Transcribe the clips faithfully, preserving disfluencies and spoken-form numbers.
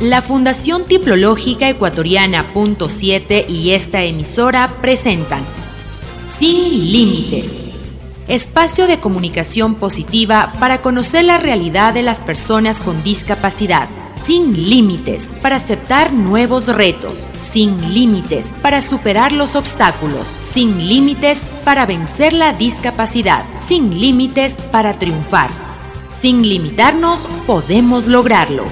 La Fundación Tiplológica Ecuatoriana Punto siete y esta emisora presentan Sin Límites, espacio de comunicación positiva para conocer la realidad de las personas con discapacidad. Sin límites para aceptar nuevos retos. Sin límites para superar los obstáculos. Sin límites para vencer la discapacidad. Sin límites para triunfar. Sin limitarnos podemos lograrlo.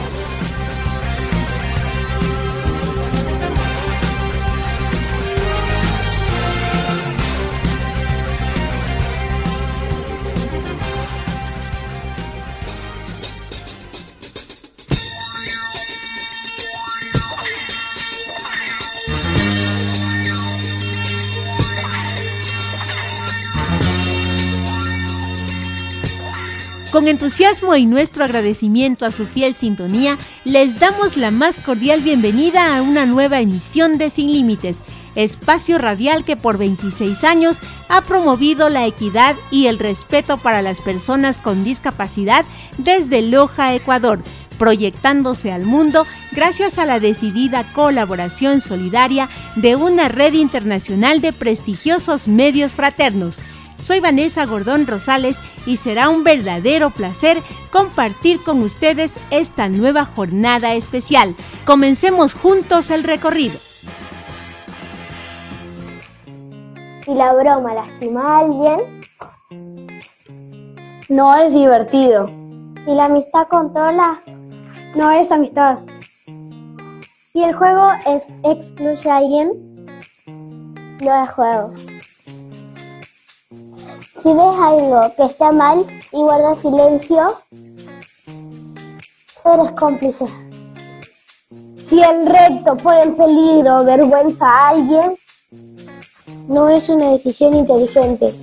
Con entusiasmo y nuestro agradecimiento a su fiel sintonía, les damos la más cordial bienvenida a una nueva emisión de Sin Límites, espacio radial que por veintiséis años ha promovido la equidad y el respeto para las personas con discapacidad desde Loja, Ecuador, proyectándose al mundo gracias a la decidida colaboración solidaria de una red internacional de prestigiosos medios fraternos. Soy Vanessa Gordón Rosales y será un verdadero placer compartir con ustedes esta nueva jornada especial. Comencemos juntos el recorrido. Si la broma lastima a alguien, no es divertido. Si la amistad controla, no es amistad. Si el juego es excluye a alguien, no es juego. Si ves algo que está mal y guardas silencio, eres cómplice. Si el reto pone en peligro o vergüenza a alguien, no es una decisión inteligente.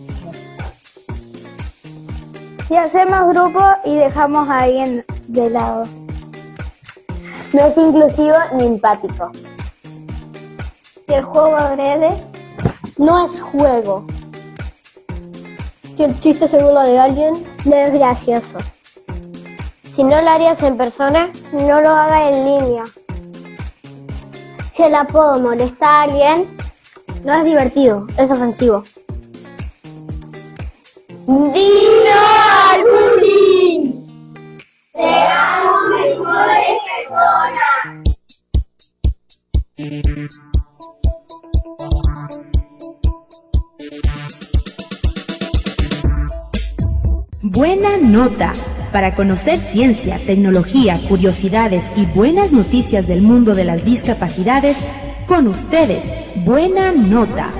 Si hacemos grupo y dejamos a alguien de lado, no es inclusivo ni empático. Si el juego agrede, no es juego. Si el chiste se burla de alguien, no es gracioso. Si no lo harías en persona, no lo hagas en línea. Si el apodo molesta a alguien, no es divertido, es ofensivo. ¡Dino al bullying! ¡Seamos mejores personas! Buena nota. Para conocer ciencia, tecnología, curiosidades y buenas noticias del mundo de las discapacidades, con ustedes, Buena Nota.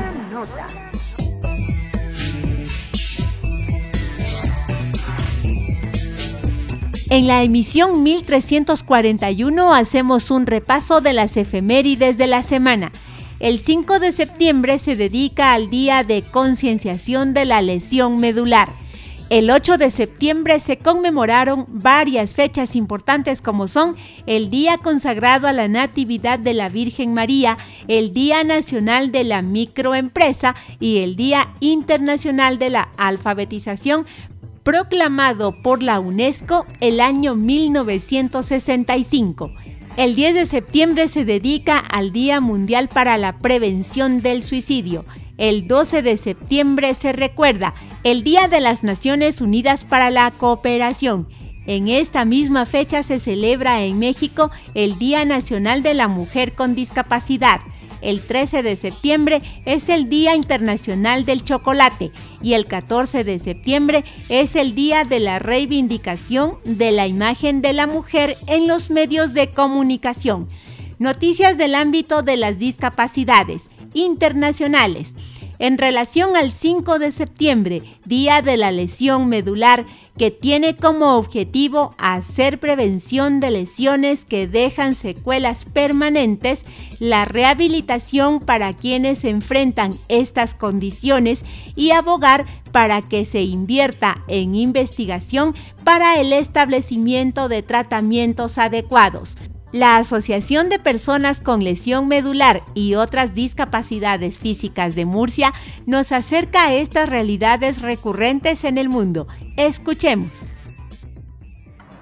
En la emisión mil trescientos cuarenta y uno hacemos un repaso de las efemérides de la semana. El cinco de septiembre se dedica al Día de Concienciación de la Lesión Medular. El ocho de septiembre se conmemoraron varias fechas importantes como son el Día consagrado a la Natividad de la Virgen María, el Día Nacional de la Microempresa y el Día Internacional de la Alfabetización, proclamado por la UNESCO el año mil novecientos sesenta y cinco. El diez de septiembre se dedica al Día Mundial para la Prevención del Suicidio. El doce de septiembre se recuerda el Día de las Naciones Unidas para la Cooperación. En esta misma fecha se celebra en México el Día Nacional de la Mujer con Discapacidad. El trece de septiembre es el Día Internacional del Chocolate y el catorce de septiembre es el Día de la Reivindicación de la Imagen de la Mujer en los medios de comunicación. Noticias del ámbito de las discapacidades internacionales. En relación al cinco de septiembre, Día de la Lesión Medular, que tiene como objetivo hacer prevención de lesiones que dejan secuelas permanentes, la rehabilitación para quienes enfrentan estas condiciones y abogar para que se invierta en investigación para el establecimiento de tratamientos adecuados. La Asociación de Personas con Lesión Medular y otras discapacidades físicas de Murcia nos acerca a estas realidades recurrentes en el mundo. Escuchemos.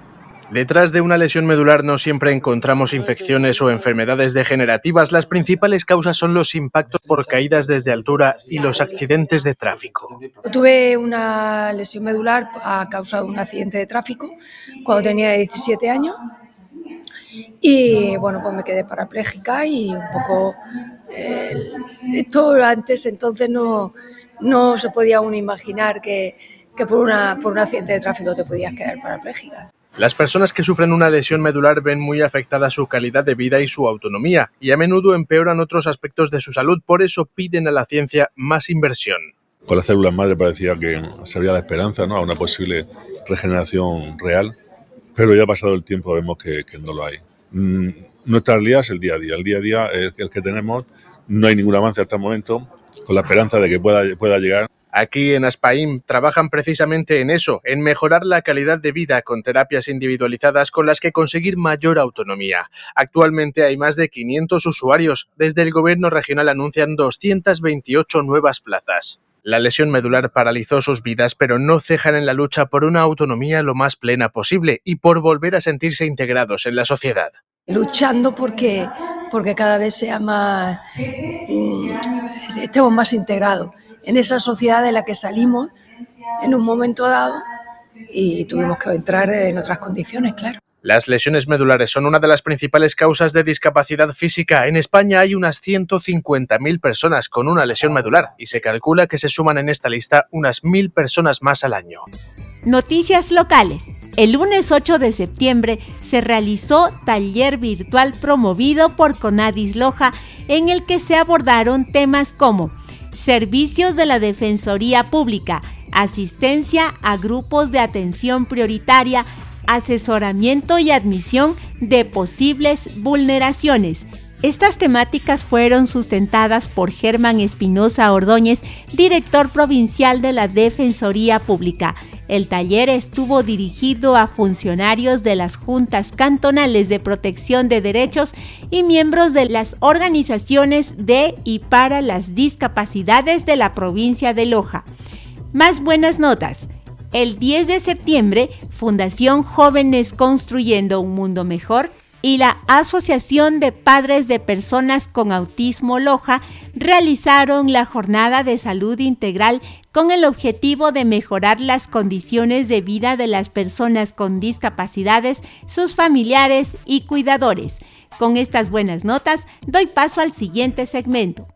Detrás de una lesión medular no siempre encontramos infecciones o enfermedades degenerativas. Las principales causas son los impactos por caídas desde altura y los accidentes de tráfico. Tuve una lesión medular a causa de un accidente de tráfico cuando tenía diecisiete años y bueno, pues me quedé parapléjica y un poco... Eh, esto antes entonces no, no se podía aún imaginar que, que por, una, por un accidente de tráfico te podías quedar parapléjica. Las personas que sufren una lesión medular ven muy afectada su calidad de vida y su autonomía, y a menudo empeoran otros aspectos de su salud. Por eso piden a la ciencia más inversión. Con las células madre parecía que se abría la esperanza, ¿no?, a una posible regeneración real, pero ya ha pasado el tiempo, vemos que, que no lo hay. Mm, nuestra realidad es el día a día, el día a día es el que tenemos, no hay ningún avance hasta el momento, con la esperanza de que pueda, pueda llegar. Aquí en Aspaim trabajan precisamente en eso, en mejorar la calidad de vida con terapias individualizadas con las que conseguir mayor autonomía. Actualmente hay más de quinientos usuarios. Desde el gobierno regional anuncian doscientas veintiocho nuevas plazas. La lesión medular paralizó sus vidas, pero no cejan en la lucha por una autonomía lo más plena posible y por volver a sentirse integrados en la sociedad. Luchando porque, porque cada vez sea más, estemos más integrados en esa sociedad de la que salimos en un momento dado y tuvimos que entrar en otras condiciones, claro. Las lesiones medulares son una de las principales causas de discapacidad física. En España hay unas ciento cincuenta mil personas con una lesión medular y se calcula que se suman en esta lista unas mil personas más al año. Noticias locales. El lunes ocho de septiembre se realizó taller virtual promovido por Conadis Loja en el que se abordaron temas como servicios de la Defensoría Pública, asistencia a grupos de atención prioritaria, asesoramiento y admisión de posibles vulneraciones. Estas temáticas fueron sustentadas por Germán Espinosa Ordóñez, director provincial de la Defensoría Pública. El taller estuvo dirigido a funcionarios de las juntas cantonales de protección de derechos y miembros de las organizaciones de y para las discapacidades de la provincia de Loja. Más buenas notas. El diez de septiembre, Fundación Jóvenes Construyendo un Mundo Mejor y la Asociación de Padres de Personas con Autismo Loja realizaron la Jornada de Salud Integral con el objetivo de mejorar las condiciones de vida de las personas con discapacidades, sus familiares y cuidadores. Con estas buenas notas, doy paso al siguiente segmento.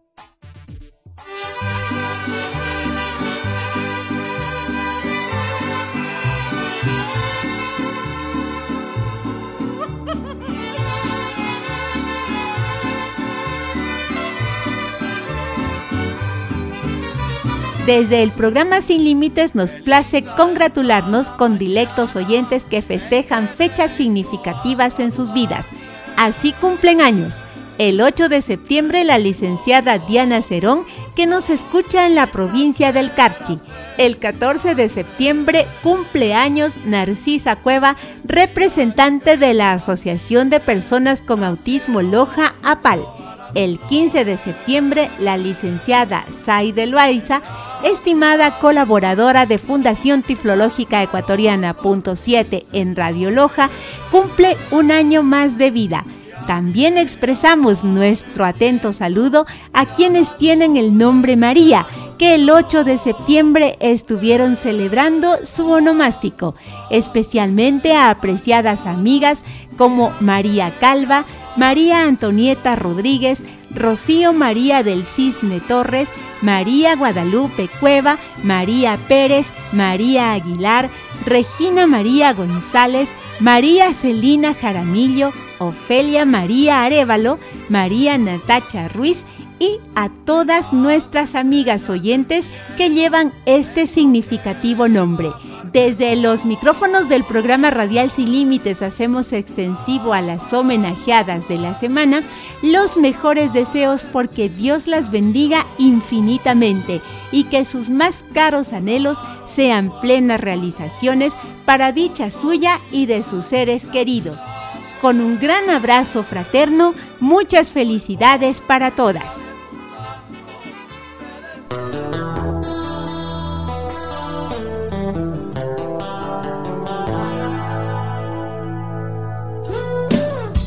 Desde el programa Sin Límites nos place congratularnos con dilectos oyentes que festejan fechas significativas en sus vidas. Así cumplen años. El ocho de septiembre la licenciada Diana Cerón, que nos escucha en la provincia del Carchi. El catorce de septiembre cumple años Narcisa Cueva, representante de la Asociación de Personas con Autismo Loja APAL. El quince de septiembre, la licenciada Saide Loaiza, estimada colaboradora de Fundación Tiflológica Ecuatoriana punto siete en Radio Loja, cumple un año más de vida. También expresamos nuestro atento saludo a quienes tienen el nombre María, que el ocho de septiembre estuvieron celebrando su onomástico, especialmente a apreciadas amigas como María Calva, María Antonieta Rodríguez, Rocío María del Cisne Torres, María Guadalupe Cueva, María Pérez, María Aguilar, Regina María González, María Celina Jaramillo, Ofelia María Arévalo, María Natacha Ruiz y a todas nuestras amigas oyentes que llevan este significativo nombre. Desde los micrófonos del programa Radial Sin Límites hacemos extensivo a las homenajeadas de la semana los mejores deseos porque Dios las bendiga infinitamente y que sus más caros anhelos sean plenas realizaciones para dicha suya y de sus seres queridos. Con un gran abrazo fraterno, muchas felicidades para todas.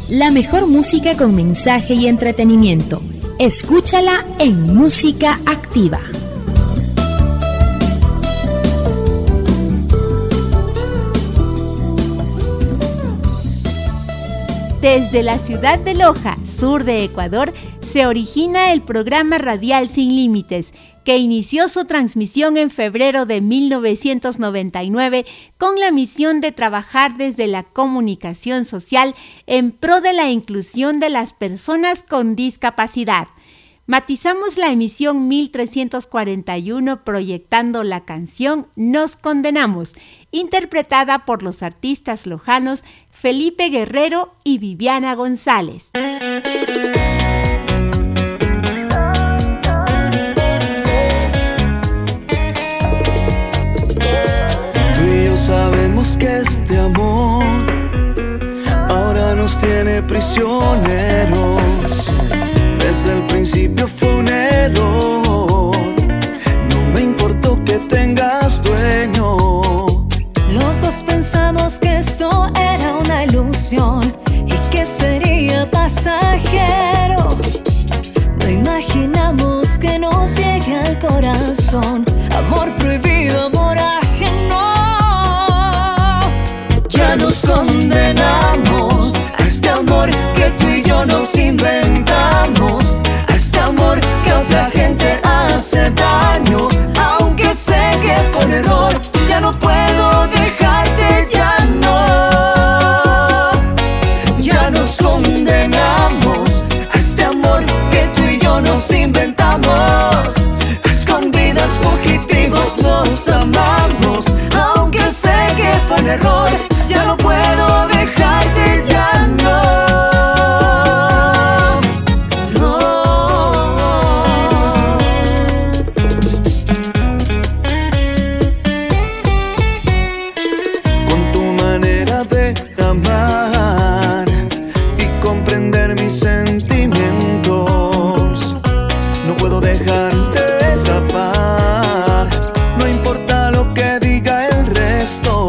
La mejor música con mensaje y entretenimiento. Escúchala en Música Activa. Desde la ciudad de Loja, sur de Ecuador, se origina el programa radial Sin Límites, que inició su transmisión en febrero de mil novecientos noventa y nueve con la misión de trabajar desde la comunicación social en pro de la inclusión de las personas con discapacidad. Matizamos la emisión mil trescientos cuarenta y uno proyectando la canción Nos Condenamos, interpretada por los artistas lojanos Felipe Guerrero y Viviana González. Sabemos que este amor ahora nos tiene prisioneros. Desde el principio fue un error. No me importó que tengas dueño. Los dos pensamos que esto era una ilusión y que sería pasajero. No imaginamos que nos llegue al corazón amor prohibido, amor ajeno. Ya nos condenamos a este amor que tú y yo nos inventamos, a este amor que a otra gente hace daño. Aunque sé que fue un error, ya no puedo dejarte, ya no. Ya nos condenamos a este amor que tú y yo nos inventamos, a escondidas fugitivos nos amamos. Aunque sé que fue un error, ya no puedo dejarte, ya no, no. Con tu manera de amar y comprender mis sentimientos, no puedo dejarte escapar, no importa lo que diga el resto.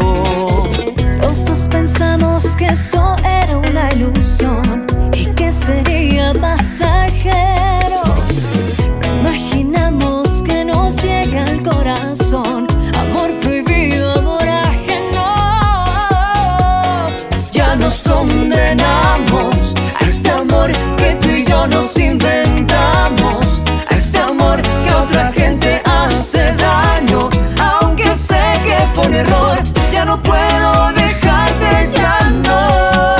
Pensamos que esto era una ilusión y que sería pasajero. No imaginamos que nos llegue al corazón amor prohibido, amor ajeno. Ya nos condenamos a este amor que tú y yo nos inventamos, a este amor que a otra gente hace daño. Aunque sé que fue un error, ya no puedo dejarte, ya no.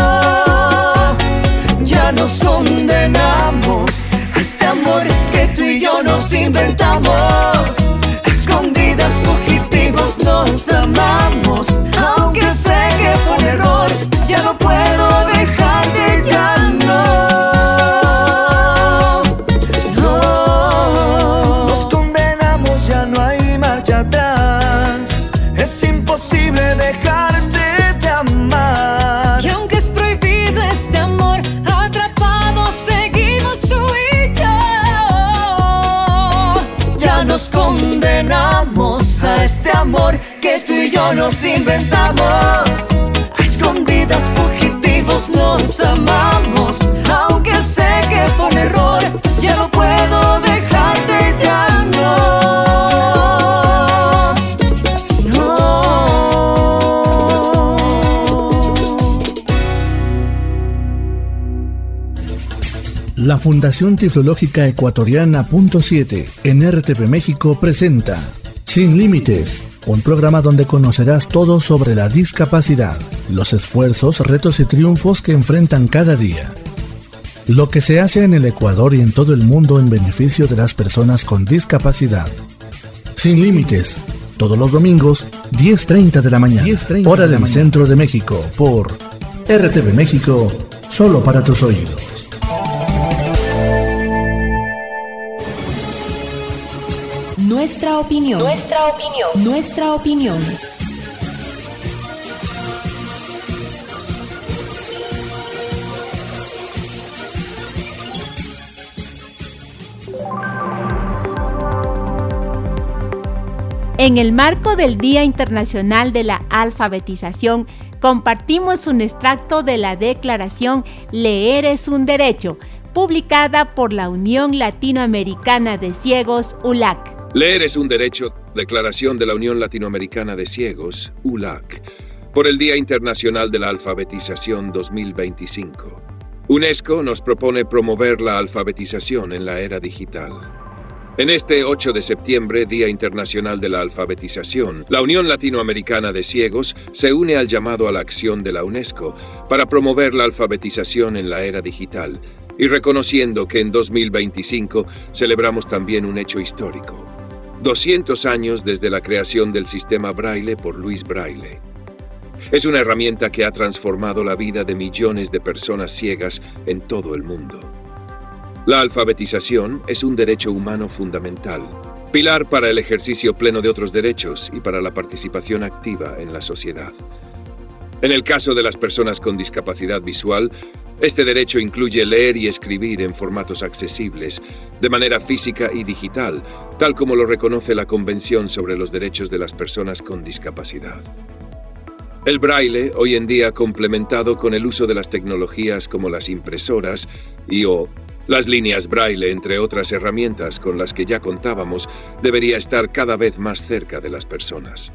Ya nos condenamos a este amor que tú y yo nos inventamos, a escondidas fugitivos nos amamos. Aunque sé que fue un error, ya no puedo dejarte, ya no. No. Nos condenamos, ya no hay marcha atrás. Es imposible dejarte de amar. Y aunque es prohibido este amor, atrapados seguimos tú y yo. Ya nos condenamos a este amor que tú y yo nos inventamos, a escondidas fugitivos nos amamos. Aunque sé que fue un error, ya no puedo dejarte, ya no. La Fundación Tiflológica Ecuatoriana punto siete en R T V México presenta Sin Límites, un programa donde conocerás todo sobre la discapacidad, los esfuerzos, retos y triunfos que enfrentan cada día, lo que se hace en el Ecuador y en todo el mundo en beneficio de las personas con discapacidad. Sin Límites, todos los domingos, diez treinta de la mañana, hora del centro de México, por R T V México, solo para tus oídos. Nuestra opinión. Nuestra opinión. Nuestra opinión. En el marco del Día Internacional de la Alfabetización, compartimos un extracto de la declaración Leer es un derecho, publicada por la Unión Latinoamericana de Ciegos, U L A C. Leer es un derecho, declaración de la Unión Latinoamericana de Ciegos, U L A C, por el Día Internacional de la Alfabetización dos mil veinticinco. UNESCO nos propone promover la alfabetización en la era digital. En este ocho de septiembre, Día Internacional de la Alfabetización, la Unión Latinoamericana de Ciegos se une al llamado a la acción de la UNESCO para promover la alfabetización en la era digital y reconociendo que en dos mil veinticinco celebramos también un hecho histórico. doscientos años desde la creación del sistema Braille por Luis Braille. Es una herramienta que ha transformado la vida de millones de personas ciegas en todo el mundo. La alfabetización es un derecho humano fundamental, pilar para el ejercicio pleno de otros derechos y para la participación activa en la sociedad. En el caso de las personas con discapacidad visual, este derecho incluye leer y escribir en formatos accesibles, de manera física y digital, tal como lo reconoce la Convención sobre los Derechos de las Personas con Discapacidad. El braille, hoy en día complementado con el uso de las tecnologías como las impresoras y o las líneas braille, entre otras herramientas con las que ya contábamos, debería estar cada vez más cerca de las personas.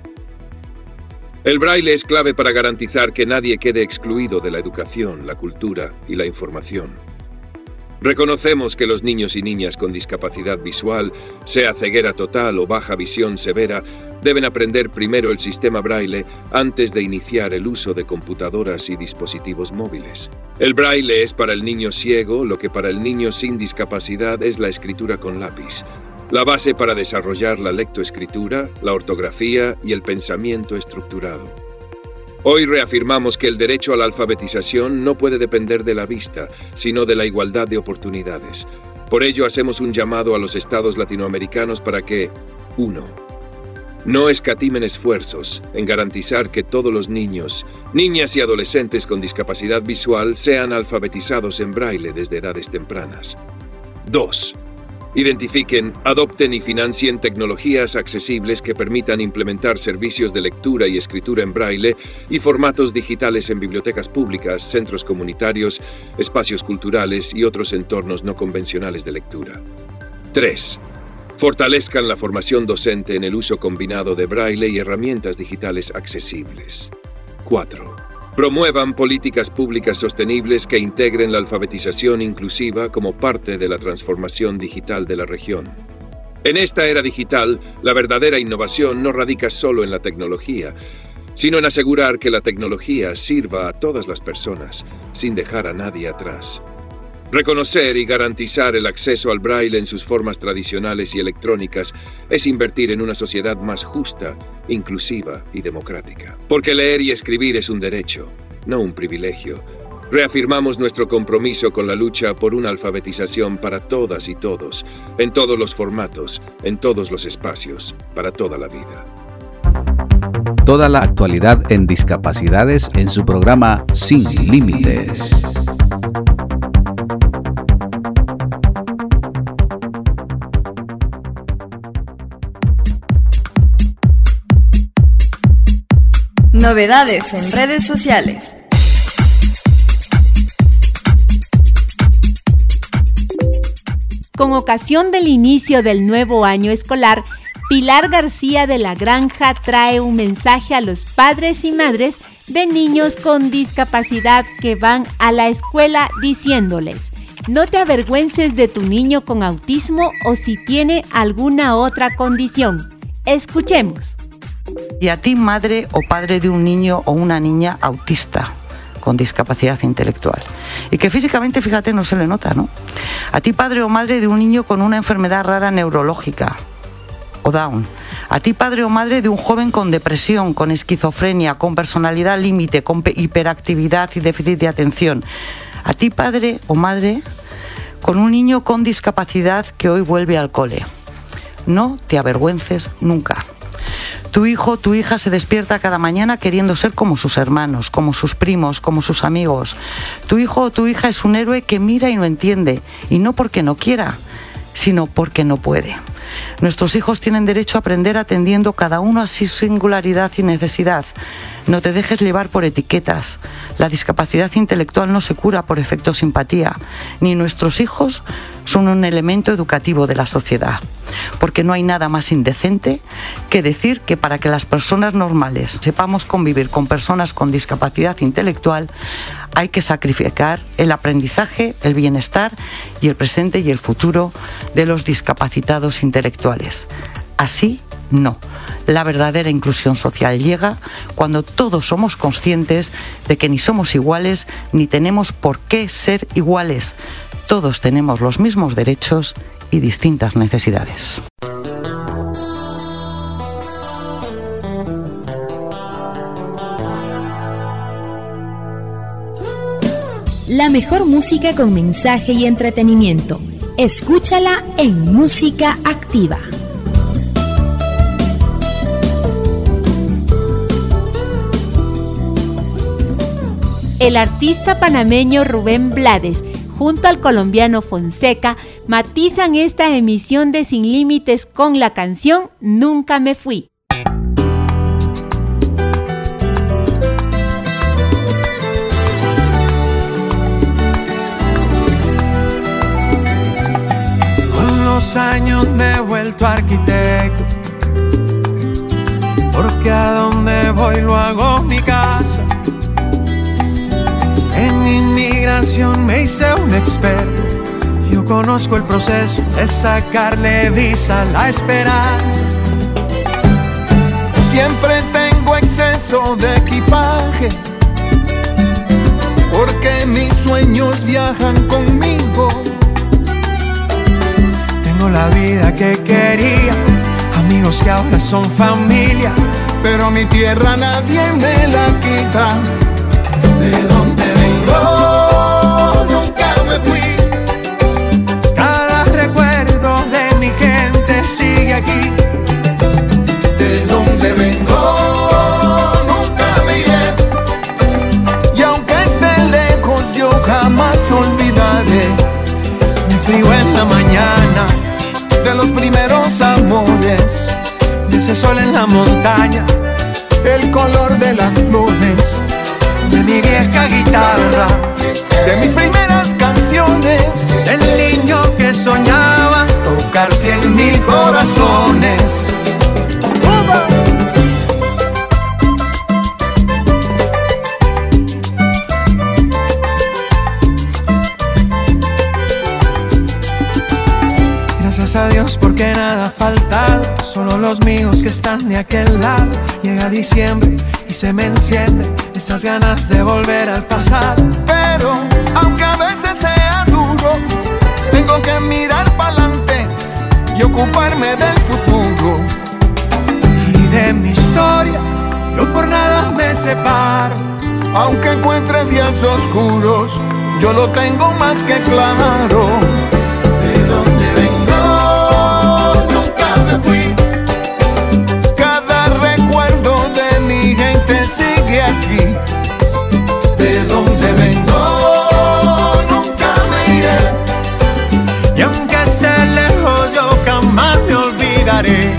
El braille es clave para garantizar que nadie quede excluido de la educación, la cultura y la información. Reconocemos que los niños y niñas con discapacidad visual, sea ceguera total o baja visión severa, deben aprender primero el sistema braille antes de iniciar el uso de computadoras y dispositivos móviles. El braille es para el niño ciego lo que para el niño sin discapacidad es la escritura con lápiz, la base para desarrollar la lectoescritura, la ortografía y el pensamiento estructurado. Hoy reafirmamos que el derecho a la alfabetización no puede depender de la vista, sino de la igualdad de oportunidades. Por ello, hacemos un llamado a los estados latinoamericanos para que, uno, no escatimen esfuerzos en garantizar que todos los niños, niñas y adolescentes con discapacidad visual sean alfabetizados en braille desde edades tempranas. dos. Identifiquen, adopten y financien tecnologías accesibles que permitan implementar servicios de lectura y escritura en braille y formatos digitales en bibliotecas públicas, centros comunitarios, espacios culturales y otros entornos no convencionales de lectura. tres. Fortalezcan la formación docente en el uso combinado de braille y herramientas digitales accesibles. cuatro. Promuevan políticas públicas sostenibles que integren la alfabetización inclusiva como parte de la transformación digital de la región. En esta era digital, la verdadera innovación no radica solo en la tecnología, sino en asegurar que la tecnología sirva a todas las personas, sin dejar a nadie atrás. Reconocer y garantizar el acceso al braille en sus formas tradicionales y electrónicas es invertir en una sociedad más justa, inclusiva y democrática. Porque leer y escribir es un derecho, no un privilegio. Reafirmamos nuestro compromiso con la lucha por una alfabetización para todas y todos, en todos los formatos, en todos los espacios, para toda la vida. Toda la actualidad en discapacidades en su programa Sin Límites. Novedades en redes sociales. Con ocasión del inicio del nuevo año escolar, Pilar García de la Granja trae un mensaje a los padres y madres de niños con discapacidad que van a la escuela diciéndoles: no te avergüences de tu niño con autismo o si tiene alguna otra condición. Escuchemos. Y a ti, madre o padre de un niño o una niña autista con discapacidad intelectual y que físicamente, fíjate, no se le nota, ¿no? A ti, padre o madre de un niño con una enfermedad rara neurológica o Down. A ti, padre o madre de un joven con depresión, con esquizofrenia, con personalidad límite, con hiperactividad y déficit de atención. A ti, padre o madre con un niño con discapacidad que hoy vuelve al cole. No te avergüences nunca. Tu hijo, tu hija se despierta cada mañana queriendo ser como sus hermanos, como sus primos, como sus amigos. Tu hijo o tu hija es un héroe que mira y no entiende, y no porque no quiera, sino porque no puede. Nuestros hijos tienen derecho a aprender atendiendo cada uno a su singularidad y necesidad. No te dejes llevar por etiquetas. La discapacidad intelectual no se cura por efecto simpatía, ni nuestros hijos son un elemento educativo de la sociedad. Porque no hay nada más indecente que decir que para que las personas normales sepamos convivir con personas con discapacidad intelectual, hay que sacrificar el aprendizaje, el bienestar y el presente y el futuro de los discapacitados intelectuales. Así, no. La verdadera inclusión social llega cuando todos somos conscientes de que ni somos iguales ni tenemos por qué ser iguales. Todos tenemos los mismos derechos y distintas necesidades. La mejor música con mensaje y entretenimiento. Escúchala en Música Activa. El artista panameño Rubén Blades junto al colombiano Fonseca matizan esta emisión de Sin Límites con la canción Nunca me fui. Con los años me he vuelto arquitecto, porque a donde voy lo hago mi casa. En inmigración me hice un experto. Yo conozco el proceso de sacarle visa a la esperanza. Siempre tengo exceso de equipaje, porque mis sueños viajan conmigo. Tengo la vida que quería, amigos que ahora son familia, pero mi tierra nadie me la quita. ¿De dónde vengo? Nunca me fui. Cada recuerdo de mi gente sigue aquí. ¿De dónde vengo? Nunca me iré. Y aunque esté lejos yo jamás olvidaré mi frío en la mañana, de los primeros amores, de ese sol en la montaña, el color de las flores, de mi vieja guitarra, de mis primeras canciones, del niño que soñaba tocar cien mil corazones. ¡Uba! Gracias a Dios porque nada ha faltado, solo los míos que están de aquel lado. Llega diciembre y se me encienden esas ganas de volver al pasado. Pero aunque a veces sea duro, tengo que mirar para adelante y ocuparme del futuro y de mi historia. No por nada me separo, aunque encuentre días oscuros, yo lo tengo más que claro. ¿De dónde vengo? Nunca me fui. Cada recuerdo de mi gente sigue aquí. ¿De dónde vengo? Nunca me iré. Y aunque esté lejos yo jamás me olvidaré.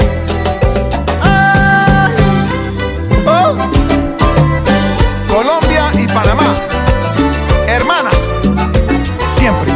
Ay, oh. Colombia y Panamá, hermanas, siempre.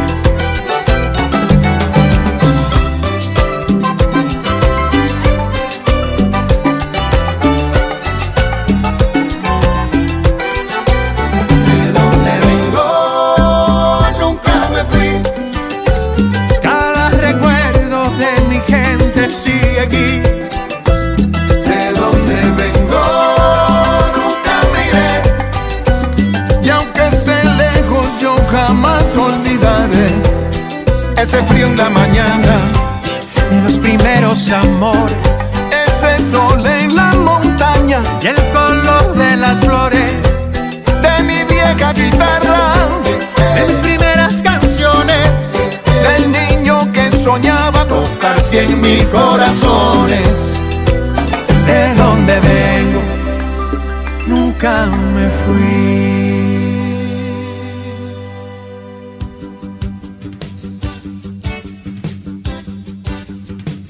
Sigue aquí. De donde vengo nunca me iré. Y aunque esté lejos yo jamás olvidaré ese frío en la mañana de los primeros amores, ese sol en la montaña y el color de las flores, de mi vieja guitarra, de mis primeras canciones, del niño que soñaba tocar cien mil corazones. De donde vengo, nunca me fui.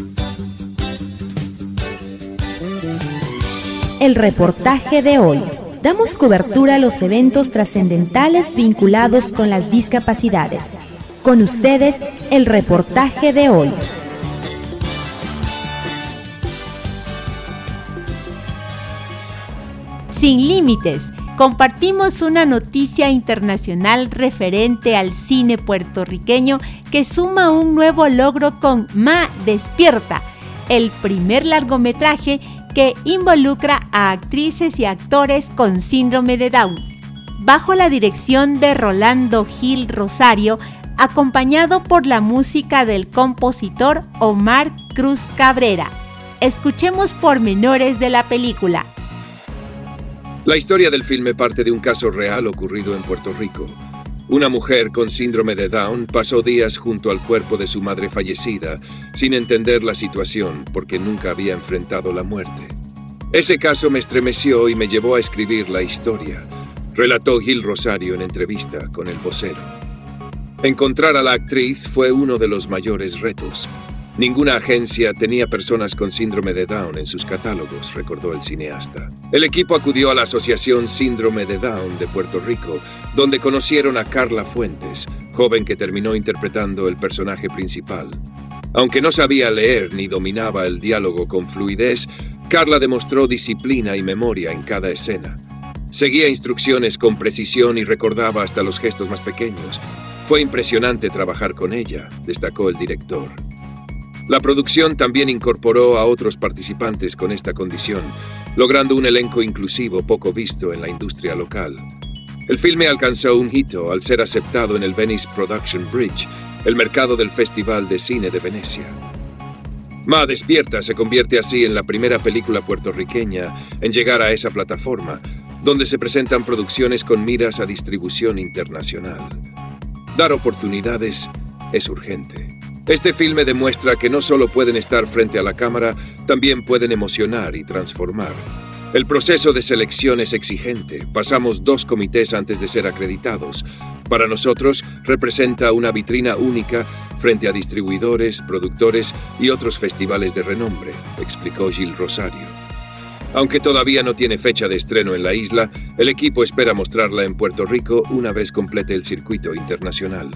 El reportaje de hoy. damos cobertura a los eventos trascendentales vinculados con las discapacidades. Con ustedes, el reportaje de hoy. Sin límites, compartimos una noticia internacional referente al cine puertorriqueño que suma un nuevo logro con Ma Despierta, el primer largometraje que involucra a actrices y actores con síndrome de Down. Bajo la dirección de Rolando Gil Rosario, acompañado por la música del compositor Omar Cruz Cabrera. Escuchemos pormenores de la película. La historia del filme parte de un caso real ocurrido en Puerto Rico. Una mujer con síndrome de Down pasó días junto al cuerpo de su madre fallecida, sin entender la situación porque nunca había enfrentado la muerte. Ese caso me estremeció y me llevó a escribir la historia, relató Gil Rosario en entrevista con El Vocero. Encontrar a la actriz fue uno de los mayores retos. Ninguna agencia tenía personas con síndrome de Down en sus catálogos, recordó el cineasta. El equipo acudió a la Asociación Síndrome de Down de Puerto Rico, donde conocieron a Carla Fuentes, joven que terminó interpretando el personaje principal. Aunque no sabía leer ni dominaba el diálogo con fluidez, Carla demostró disciplina y memoria en cada escena. Seguía instrucciones con precisión y recordaba hasta los gestos más pequeños. Fue impresionante trabajar con ella, destacó el director. La producción también incorporó a otros participantes con esta condición, logrando un elenco inclusivo poco visto en la industria local. El filme alcanzó un hito al ser aceptado en el Venice Production Bridge, el mercado del Festival de Cine de Venecia. Ma Despierta se convierte así en la primera película puertorriqueña en llegar a esa plataforma, donde se presentan producciones con miras a distribución internacional. Dar oportunidades es urgente. Este filme demuestra que no solo pueden estar frente a la cámara, también pueden emocionar y transformar. El proceso de selección es exigente. Pasamos dos comités antes de ser acreditados. Para nosotros, representa una vitrina única frente a distribuidores, productores y otros festivales de renombre, explicó Gil Rosario. Aunque todavía no tiene fecha de estreno en la isla, el equipo espera mostrarla en Puerto Rico una vez complete el circuito internacional.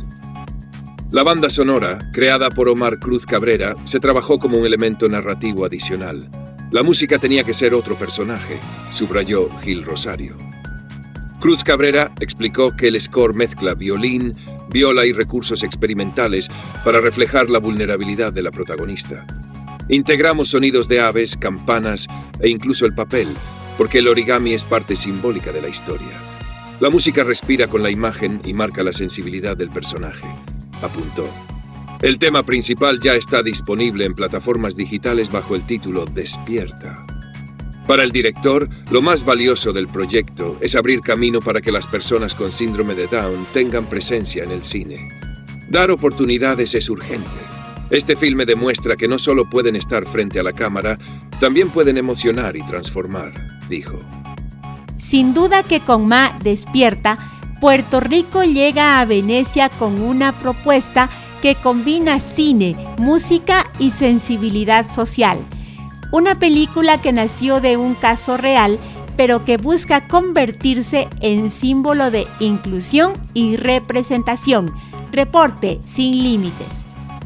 La banda sonora, creada por Omar Cruz Cabrera, se trabajó como un elemento narrativo adicional. La música tenía que ser otro personaje, subrayó Gil Rosario. Cruz Cabrera explicó que el score mezcla violín, viola y recursos experimentales para reflejar la vulnerabilidad de la protagonista. Integramos sonidos de aves, campanas e incluso el papel, porque el origami es parte simbólica de la historia. La música respira con la imagen y marca la sensibilidad del personaje, apuntó. El tema principal ya está disponible en plataformas digitales bajo el título Despierta. Para el director, lo más valioso del proyecto es abrir camino para que las personas con síndrome de Down tengan presencia en el cine. Dar oportunidades es urgente. Este filme demuestra que no solo pueden estar frente a la cámara, también pueden emocionar y transformar, dijo. Sin duda que con Ma Despierta, Puerto Rico llega a Venecia con una propuesta que combina cine, música y sensibilidad social. Una película que nació de un caso real, pero que busca convertirse en símbolo de inclusión y representación. Reporte Sin Límites.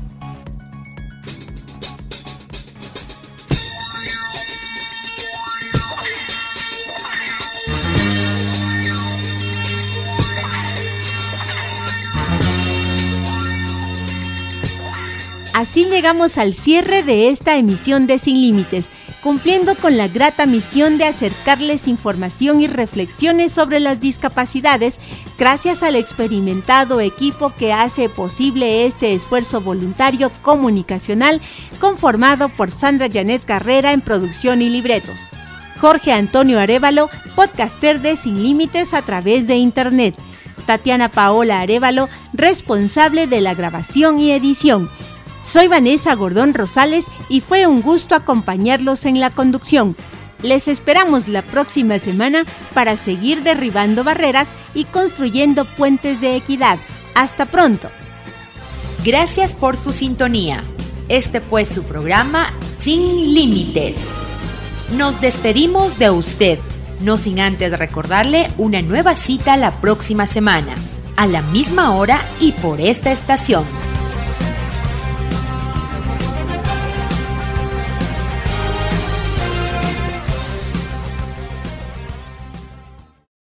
Así llegamos al cierre de esta emisión de Sin Límites, cumpliendo con la grata misión de acercarles información y reflexiones sobre las discapacidades gracias al experimentado equipo que hace posible este esfuerzo voluntario comunicacional conformado por Sandra Janet Carrera en producción y libretos, Jorge Antonio Arévalo, podcaster de Sin Límites a través de Internet, Tatiana Paola Arévalo, responsable de la grabación y edición. Soy Vanessa Gordón Rosales y fue un gusto acompañarlos en la conducción. Les esperamos la próxima semana para seguir derribando barreras y construyendo puentes de equidad. Hasta pronto. Gracias por su sintonía. Este fue su programa Sin Límites. Nos despedimos de usted, no sin antes recordarle una nueva cita la próxima semana, a la misma hora y por esta estación.